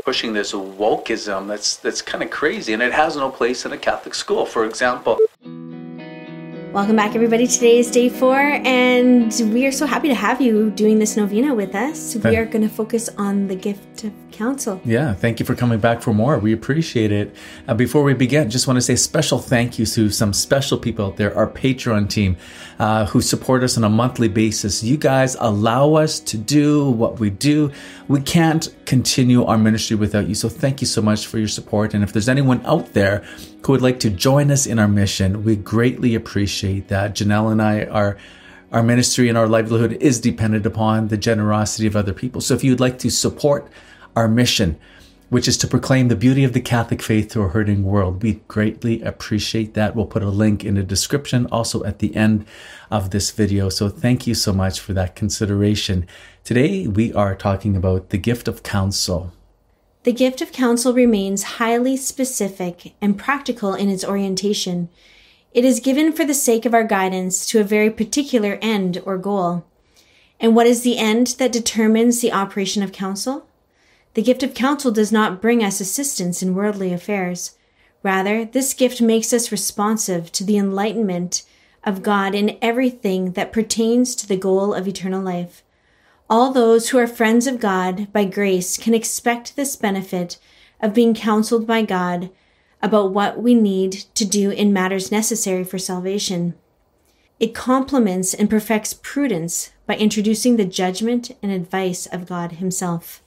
pushing this wokeism that's kind of crazy, and it has no place in a Catholic school, for example. Welcome back, everybody. Today is day 4, and we are so happy to have you doing this novena with us. We are going to focus on the gift of counsel. Yeah, thank you for coming back for more. We appreciate it. Before we begin, just want to say special thank you to some special people out there, our Patreon team, who support us on a monthly basis. You guys allow us to do what we do. We can't continue our ministry without you, so thank you so much for your support. And if there's anyone out there who would like to join us in our mission, we greatly appreciate that. Janelle and I, our ministry and our livelihood is dependent upon the generosity of other people. So if you'd like to support our mission, which is to proclaim the beauty of the Catholic faith to a hurting world, we greatly appreciate that. We'll put a link in the description, also at the end of this video. So thank you so much for that consideration. Today, we are talking about the gift of counsel. The gift of counsel remains highly specific and practical in its orientation. It is given for the sake of our guidance to a very particular end or goal. And what is the end that determines the operation of counsel? The gift of counsel does not bring us assistance in worldly affairs. Rather, this gift makes us responsive to the enlightenment of God in everything that pertains to the goal of eternal life. All those who are friends of God by grace can expect this benefit of being counseled by God about what we need to do in matters necessary for salvation. It complements and perfects prudence by introducing the judgment and advice of God himself.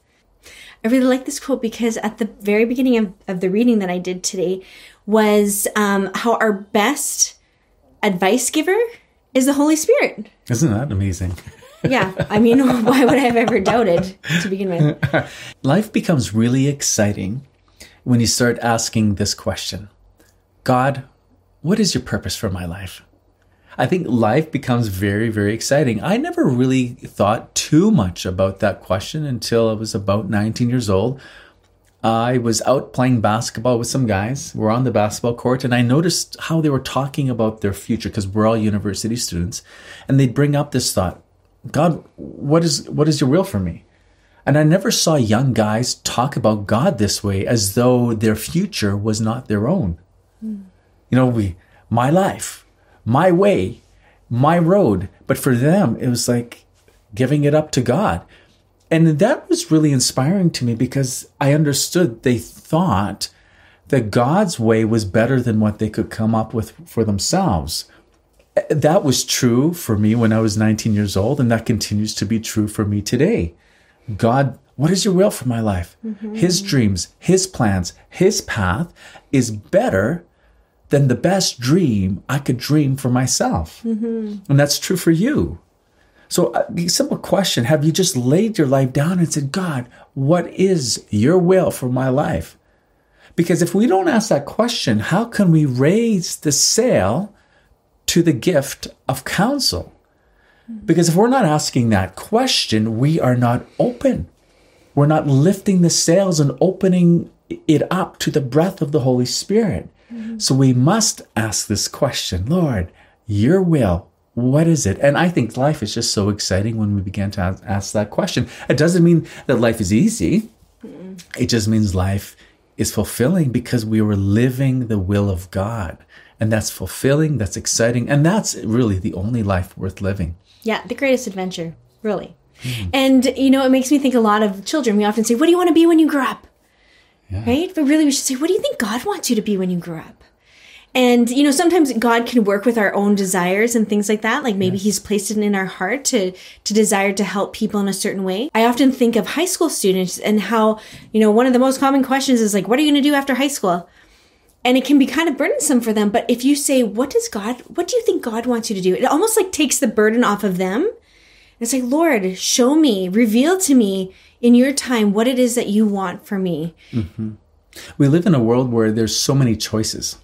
I really like this quote because at the very beginning of the reading that I did today was how our best advice giver is the Holy Spirit. Isn't that amazing? Yeah. I mean, why would I have ever doubted to begin with? Life becomes really exciting when you start asking this question: God, what is your purpose for my life? I think life becomes very, very exciting. I never really thought too much about that question until I was about 19 years old. I was out playing basketball with some guys. We're on the basketball court, and I noticed how they were talking about their future, because we're all university students. And they'd bring up this thought: God, what is your will for me? And I never saw young guys talk about God this way, as though their future was not their own. You know, my life, my way, my road. But for them, it was like giving it up to God. And that was really inspiring to me, because I understood they thought that God's way was better than what they could come up with for themselves. That was true for me when I was 19 years old, and that continues to be true for me today. God, what is your will for my life? Mm-hmm. His dreams, his plans, his path is better than the best dream I could dream for myself. Mm-hmm. And that's true for you. So the simple question: have you just laid your life down and said, God, what is your will for my life? Because if we don't ask that question, how can we raise the sail to the gift of counsel? Because if we're not asking that question, we are not open. We're not lifting the sails and opening it up to the breath of the Holy Spirit. Mm-hmm. So we must ask this question: Lord, your will, what is it? And I think life is just so exciting when we begin to ask that question. It doesn't mean that life is easy. Mm-hmm. It just means life is fulfilling because we were living the will of God. And that's fulfilling, that's exciting, and that's really the only life worth living. Yeah, the greatest adventure, really. Mm. And, you know, it makes me think a lot of children. We often say, what do you want to be when you grow up? Yeah. Right? But really we should say, what do you think God wants you to be when you grow up? And, you know, sometimes God can work with our own desires and things like that. Like maybe he's placed it in our heart to desire to help people in a certain way. I often think of high school students and how, you know, one of the most common questions is like, what are you going to do after high school? And it can be kind of burdensome for them. But if you say, what do you think God wants you to do? It almost like takes the burden off of them. And it's like, Lord, show me, reveal to me in your time what it is that you want for me. Mm-hmm. We live in a world where there's so many choices.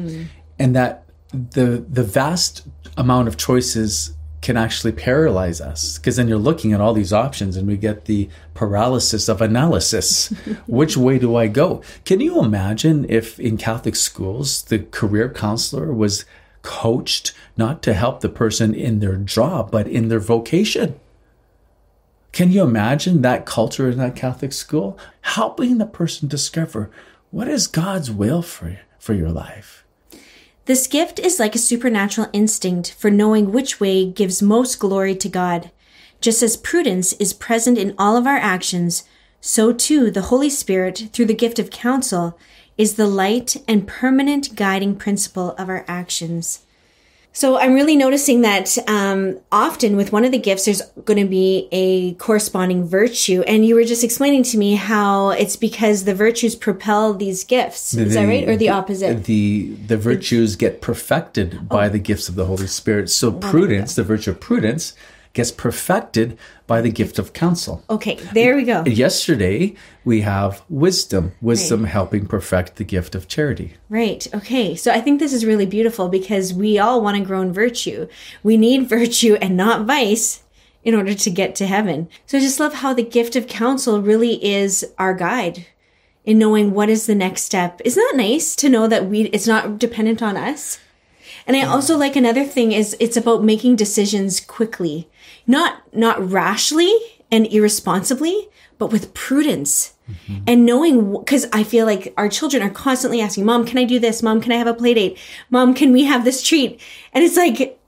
And that the vast amount of choices can actually paralyze us, because then you're looking at all these options and we get the paralysis of analysis. Which way do I go? Can you imagine if in Catholic schools the career counselor was coached not to help the person in their job, but in their vocation? Can you imagine that culture in that Catholic school? Helping the person discover what is God's will for your life. This gift is like a supernatural instinct for knowing which way gives most glory to God. Just as prudence is present in all of our actions, so too the Holy Spirit, through the gift of counsel, is the light and permanent guiding principle of our actions. So I'm really noticing that often with one of the gifts, there's going to be a corresponding virtue. And you were just explaining to me how it's because the virtues propel these gifts. Is that right? Or the opposite? The virtues get perfected by the gifts of the Holy Spirit. So prudence, the virtue of prudence, gets perfected by the gift of counsel. Okay, there we go. Yesterday, we have wisdom helping perfect the gift of charity. Right. Okay. So I think this is really beautiful because we all want to grow in virtue. We need virtue and not vice in order to get to heaven. So I just love how the gift of counsel really is our guide in knowing what is the next step. Isn't that nice to know that it's not dependent on us? And I also like another thing is it's about making decisions quickly, not rashly and irresponsibly, but with prudence and knowing, because I feel like our children are constantly asking, Mom, can I do this? Mom, can I have a play date? Mom, can we have this treat? And it's like,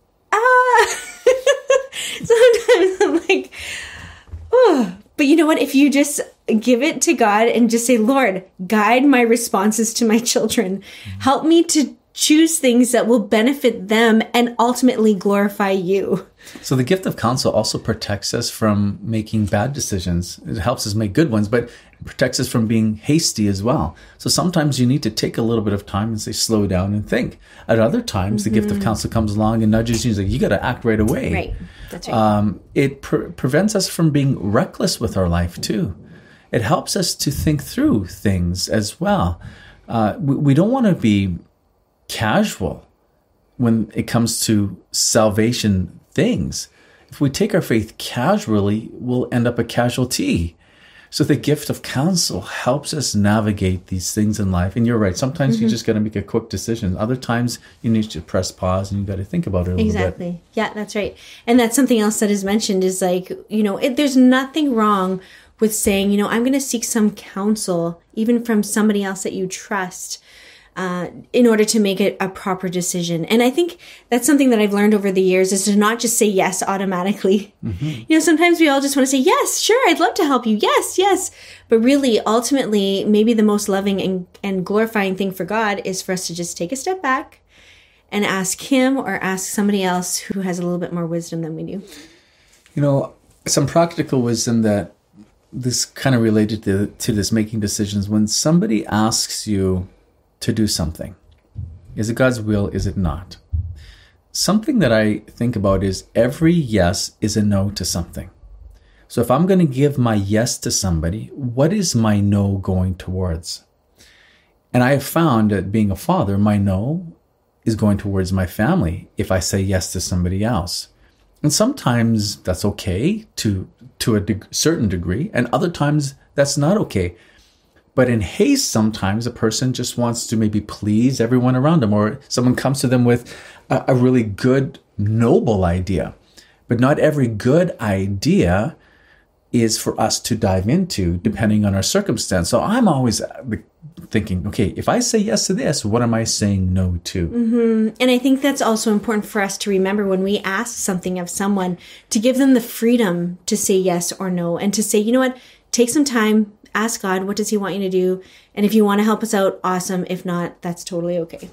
sometimes I'm like, oh, but you know what? If you just give it to God and just say, Lord, guide my responses to my children. Help me to choose things that will benefit them and ultimately glorify you. So the gift of counsel also protects us from making bad decisions. It helps us make good ones, but it protects us from being hasty as well. So sometimes you need to take a little bit of time and say, slow down and think. At other times, the gift of counsel comes along and nudges you. Like, you got to act right away. Right. That's right. It prevents us from being reckless with our life too. It helps us to think through things as well. We don't want to be casual when it comes to salvation things. If we take our faith casually, we'll end up a casualty. So the gift of counsel helps us navigate these things in life. And you're right. Sometimes you just got to make a quick decision. Other times you need to press pause and you got to think about it a little bit. Exactly. Yeah, that's right. And that's something else that is mentioned is like, there's nothing wrong with saying, I'm going to seek some counsel, even from somebody else that you trust, in order to make it a proper decision. And I think that's something that I've learned over the years is to not just say yes automatically. Sometimes we all just want to say, yes, sure, I'd love to help you. Yes, yes. But really, ultimately, maybe the most loving and glorifying thing for God is for us to just take a step back and ask him or ask somebody else who has a little bit more wisdom than we do. Some practical wisdom that this kind of related to this making decisions. When somebody asks you to do something, is it God's will? Is it not? Something that I think about is every yes is a no to something. So if I'm going to give my yes to somebody, what is my no going towards? And I have found that being a father, my no is going towards my family if I say yes to somebody else. And sometimes that's okay to a certain degree, and other times that's not okay. But in haste, sometimes a person just wants to maybe please everyone around them, or someone comes to them with a really good, noble idea. But not every good idea is for us to dive into, depending on our circumstance. So I'm always thinking, okay, if I say yes to this, what am I saying no to? And I think that's also important for us to remember when we ask something of someone, to give them the freedom to say yes or no, and to say, you know what, take some time, ask God, what does he want you to do? And if you want to help us out, awesome. If not, that's totally okay.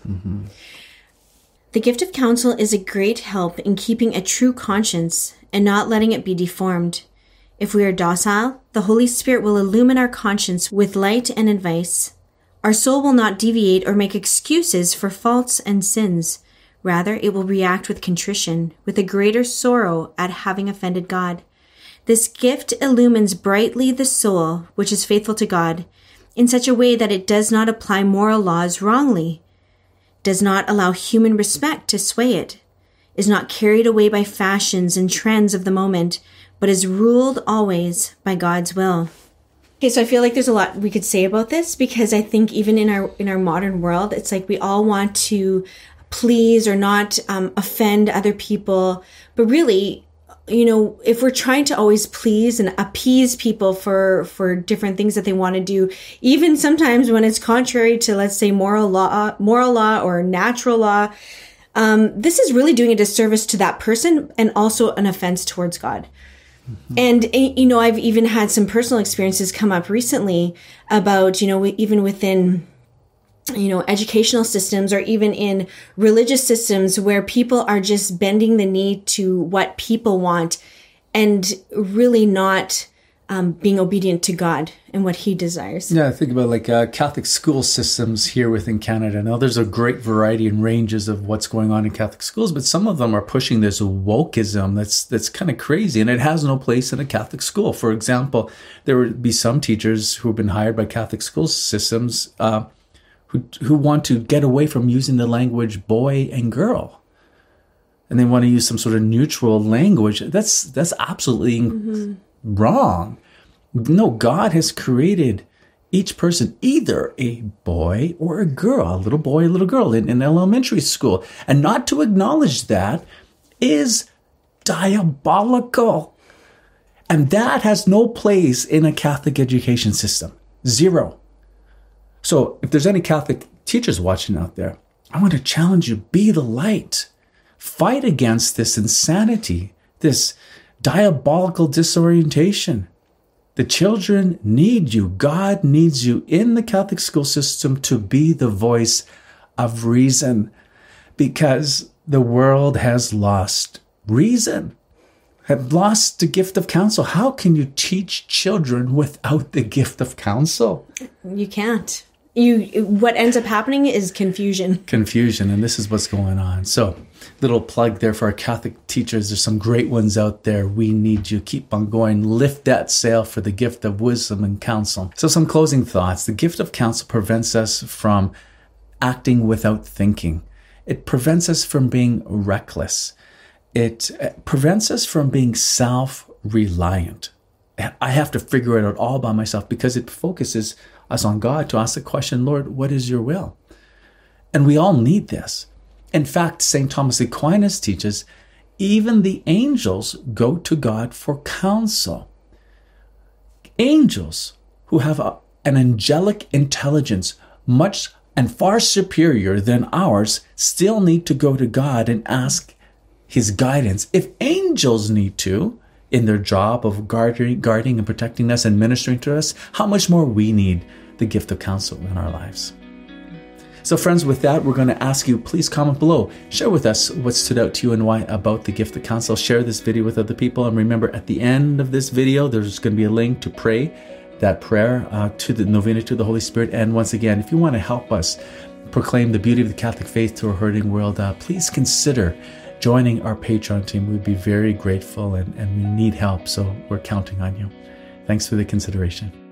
The gift of counsel is a great help in keeping a true conscience and not letting it be deformed. If we are docile, the Holy Spirit will illumine our conscience with light and advice. Our soul will not deviate or make excuses for faults and sins. Rather, it will react with contrition, with a greater sorrow at having offended God. This gift illumines brightly the soul, which is faithful to God, in such a way that it does not apply moral laws wrongly, does not allow human respect to sway it, is not carried away by fashions and trends of the moment, but is ruled always by God's will. Okay, so I feel like there's a lot we could say about this, because I think even in our modern world, it's like we all want to please or not offend other people, but really, if we're trying to always please and appease people for different things that they want to do, even sometimes when it's contrary to, let's say, moral law or natural law, this is really doing a disservice to that person and also an offense towards God. And, I've even had some personal experiences come up recently about, even within, educational systems or even in religious systems where people are just bending the knee to what people want and really not being obedient to God and what he desires. Yeah, I think about Catholic school systems here within Canada. Now, there's a great variety and ranges of what's going on in Catholic schools, but some of them are pushing this wokeism that's kind of crazy, and it has no place in a Catholic school. For example, there would be some teachers who have been hired by Catholic school systems who want to get away from using the language boy and girl. And they want to use some sort of neutral language. That's absolutely wrong. No, God has created each person either a boy or a girl, a little boy, a little girl in elementary school. And not to acknowledge that is diabolical. And that has no place in a Catholic education system. Zero. So if there's any Catholic teachers watching out there, I want to challenge you, be the light. Fight against this insanity, this diabolical disorientation. The children need you. God needs you in the Catholic school system to be the voice of reason, because the world has lost reason, have lost the gift of counsel. How can you teach children without the gift of counsel? You can't. What ends up happening is confusion. Confusion, and this is what's going on. So, little plug there for our Catholic teachers. There's some great ones out there. We need you. Keep on going. Lift that sail for the gift of wisdom and counsel. So, some closing thoughts. The gift of counsel prevents us from acting without thinking. It prevents us from being reckless. It prevents us from being self-reliant. I have to figure it out all by myself, because it focuses us on God to ask the question, Lord, what is your will? And we all need this. In fact, St. Thomas Aquinas teaches, even the angels go to God for counsel. Angels who have an angelic intelligence, much and far superior than ours, still need to go to God and ask his guidance. If angels need to, in their job of guarding and protecting us and ministering to us, how much more we need the gift of counsel in our lives. So friends, with that, we're going to ask you, please comment below. Share with us what stood out to you and why about the gift of counsel. Share this video with other people. And remember, at the end of this video, there's going to be a link to pray that prayer to the novena to the Holy Spirit. And once again, if you want to help us proclaim the beauty of the Catholic faith to a hurting world, please consider joining our Patreon team. We'd be very grateful, and we need help, so we're counting on you. Thanks for the consideration.